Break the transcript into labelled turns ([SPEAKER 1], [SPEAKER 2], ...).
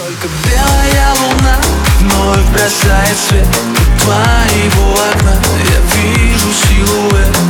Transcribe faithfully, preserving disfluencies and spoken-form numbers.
[SPEAKER 1] Только белая луна вновь бросает свет от твоего окна. Я вижу силуэт